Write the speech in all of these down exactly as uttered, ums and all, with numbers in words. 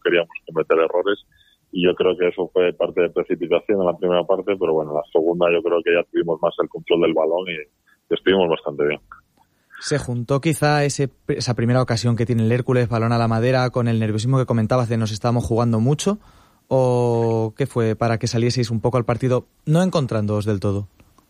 queríamos cometer errores, y yo creo que eso fue parte de precipitación en la primera parte, pero bueno, en la segunda yo creo que ya tuvimos más el control del balón y, y estuvimos bastante bien. ¿Se juntó quizá ese, esa primera ocasión que tiene el Hércules, balón a la madera, con el nerviosismo que comentabas de nos estábamos jugando mucho? ¿O qué fue para que salieseis un poco al partido no encontrándoos del todo?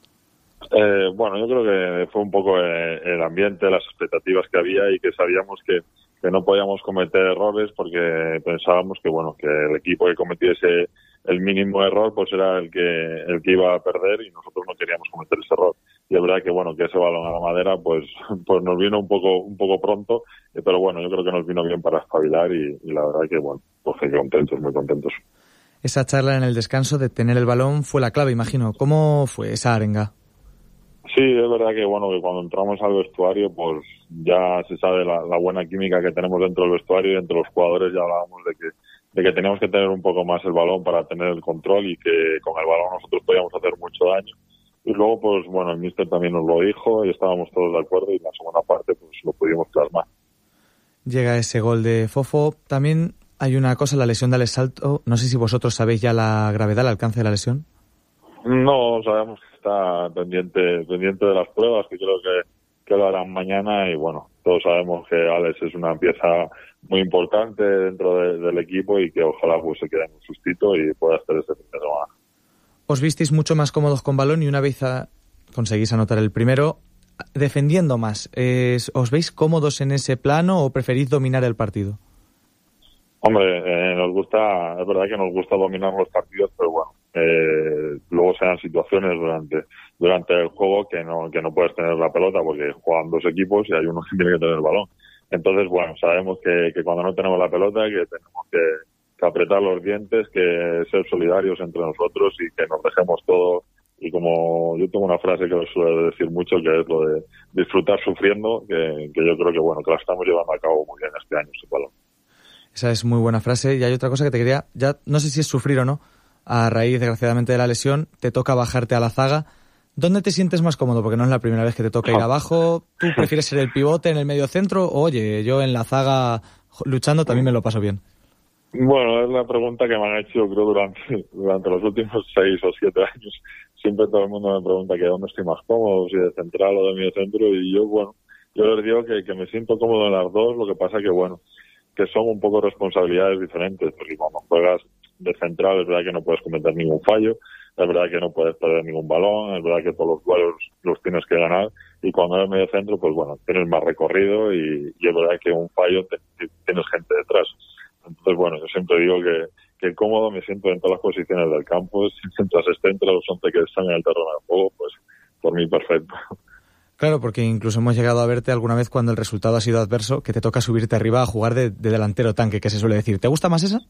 Eh, bueno, yo creo que fue un poco eh, el ambiente, las expectativas que había, y que sabíamos que, que no podíamos cometer errores porque pensábamos que bueno que el equipo que cometiese el mínimo error pues era el que el que iba a perder, y nosotros no queríamos cometer ese error. Y es verdad que bueno que ese balón a la madera pues pues nos vino un poco un poco pronto, eh, pero bueno, yo creo que nos vino bien para espabilar, y, y la verdad que bueno, pues que contentos, muy contentos. Esa charla en el descanso de tener el balón fue la clave, imagino. ¿Cómo fue esa arenga? Sí, es verdad que bueno que cuando entramos al vestuario pues ya se sabe la, la buena química que tenemos dentro del vestuario, y entre los jugadores ya hablábamos de que de que teníamos que tener un poco más el balón para tener el control, y que con el balón nosotros podíamos hacer mucho daño. Y luego pues bueno, el míster también nos lo dijo y estábamos todos de acuerdo, y en la segunda parte pues lo pudimos plasmar. Llega ese gol de Fofo. También hay una cosa, la lesión de Alex Salto. No sé si vosotros sabéis ya la gravedad, el alcance de la lesión. No, sabemos que está pendiente pendiente de las pruebas, que creo que, que lo harán mañana, y bueno, todos sabemos que Alex es una pieza muy importante dentro de, del equipo, y que ojalá pues se quede en un sustito y pueda hacer este fin de semana. Os visteis mucho más cómodos con balón y una vez a... conseguís anotar el primero, defendiendo más. Eh, ¿Os veis cómodos en ese plano o preferís dominar el partido? Hombre, eh, nos gusta, es verdad que nos gusta dominar los partidos, pero bueno, eh, luego se dan situaciones durante durante el juego que no que no puedes tener la pelota porque juegan dos equipos y hay uno que tiene que tener el balón. Entonces, bueno, sabemos que, que cuando no tenemos la pelota que tenemos que, que apretar los dientes, que ser solidarios entre nosotros y que nos dejemos todo. Y como yo tengo una frase que os suelo decir mucho, que es lo de disfrutar sufriendo, que, que yo creo que bueno que la estamos llevando a cabo muy bien este año, ese balón. Esa es muy buena frase. Y hay otra cosa que te quería, ya no sé si es sufrir o no, a raíz, desgraciadamente, de la lesión, te toca bajarte a la zaga. ¿Dónde te sientes más cómodo? Porque no es la primera vez que te toca ir abajo. ¿Tú prefieres ser el pivote en el medio centro? O, oye, yo en la zaga luchando también me lo paso bien. Bueno, es la pregunta que me han hecho, creo, durante, durante los últimos seis o siete años. Siempre todo el mundo me pregunta que dónde estoy más cómodo, si de central o de medio centro, y yo, bueno, yo les digo que, que me siento cómodo en las dos, lo que pasa que, bueno, que son un poco responsabilidades diferentes, porque cuando juegas de central es verdad que no puedes cometer ningún fallo, es verdad que no puedes perder ningún balón, es verdad que todos los duelos los tienes que ganar, y cuando eres medio centro, pues bueno, tienes más recorrido, y, y es verdad que un fallo te, tienes gente detrás. Entonces, bueno, yo siempre digo que, que cómodo me siento en todas las posiciones del campo, mientras esté entre los once que están en el terreno de juego, pues por mí perfecto. Claro, porque incluso hemos llegado a verte alguna vez cuando el resultado ha sido adverso, que te toca subirte arriba a jugar de, de delantero tanque, que se suele decir. ¿Te gusta más esa?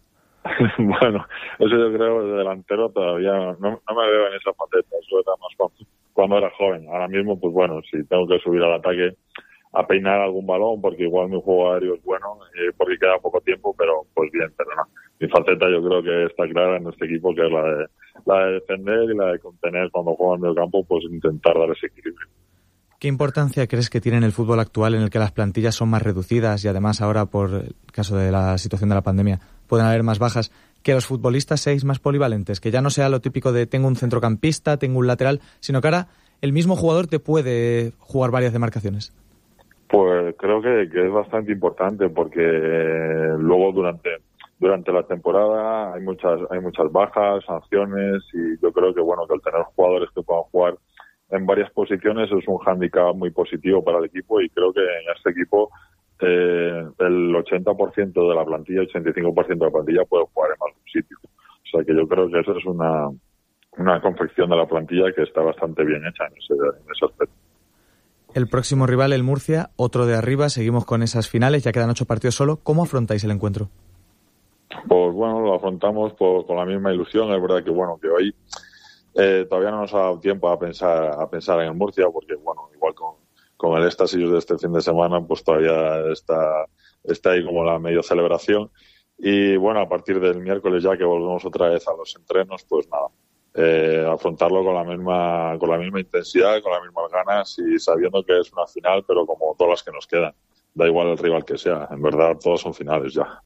Bueno, eso yo creo de delantero todavía no, no me veo en esa faceta, eso era más cuando, cuando era joven. Ahora mismo, pues bueno, si tengo que subir al ataque a peinar algún balón, porque igual mi juego aéreo es bueno, eh, porque queda poco tiempo, pero pues bien, pero no. Mi faceta yo creo que está clara en este equipo, que es la de, la de defender y la de contener cuando juego en medio campo, pues intentar dar ese equilibrio. ¿Qué importancia crees que tiene en el fútbol actual, en el que las plantillas son más reducidas y además ahora, por el caso de la situación de la pandemia, pueden haber más bajas, que los futbolistas seáis más polivalentes? Que ya no sea lo típico de tengo un centrocampista, tengo un lateral, sino que ahora el mismo jugador te puede jugar varias demarcaciones. Pues creo que, que es bastante importante, porque eh, luego durante durante la temporada hay muchas hay muchas bajas, sanciones, y yo creo que bueno que el tener jugadores que puedan jugar en varias posiciones es un hándicap muy positivo para el equipo, y creo que en este equipo eh, el ochenta por ciento de la plantilla, ochenta y cinco por ciento de la plantilla puede jugar en algún sitio. O sea que yo creo que eso es una, una confección de la plantilla que está bastante bien hecha en ese, en ese aspecto. El próximo rival, el Murcia, otro de arriba, seguimos con esas finales, ya quedan ocho partidos solo. ¿Cómo afrontáis el encuentro? Pues bueno, lo afrontamos por, con la misma ilusión. Es verdad que bueno que hoy eh, todavía no nos ha dado tiempo a pensar a pensar en el Murcia, porque bueno, igual con, con el éxtasis de este fin de semana, pues todavía está, está ahí como la medio celebración. Y bueno, a partir del miércoles, ya que volvemos otra vez a los entrenos, pues nada, eh, afrontarlo con la misma con la misma intensidad, con las mismas ganas, y sabiendo que es una final, pero como todas las que nos quedan. Da igual el rival que sea, en verdad todos son finales ya.